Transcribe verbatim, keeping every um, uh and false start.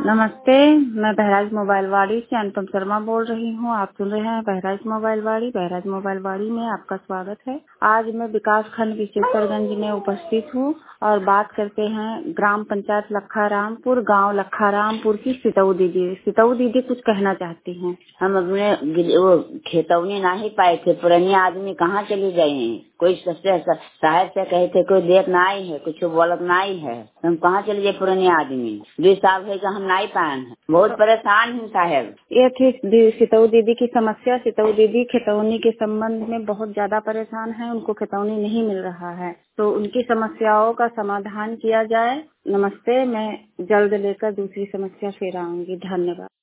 नमस्ते, मैं बहराइच मोबाइल वाड़ी से अनुपम शर्मा बोल रही हूँ। आप सुन रहे हैं बहराइच मोबाइल वाड़ी। बहराइच मोबाइल वाड़ी में आपका स्वागत है। आज मैं विकास खंड विशेषरगंज में उपस्थित हूँ और बात करते हैं ग्राम पंचायत लखारामपुर, गांव लखारामपुर की सितऊ दीदी। सितऊ दीदी कुछ कहना चाहती हैं। हम अपने वो खेतौनी नहीं पाए थे, पुराने आदमी कहाँ चले गए हैं। कोई सबसे साहब से कहे थे कोई देख ना आई है, कुछ बोलत ना आई है, हम कहाँ चले गए पुराने आदमी। दो साल है कि हम नहीं पाए हैं, बहुत परेशान हैं साहब। ये थी सितऊ दीदी की समस्या। सितऊ दीदी खेतौनी के संबंध में बहुत ज्यादा परेशान है, उनको खेतौनी नहीं मिल रहा है, तो उनकी समस्याओं का समाधान किया जाए। नमस्ते, मैं जल्द लेकर दूसरी समस्या फिर आऊंगी। धन्यवाद।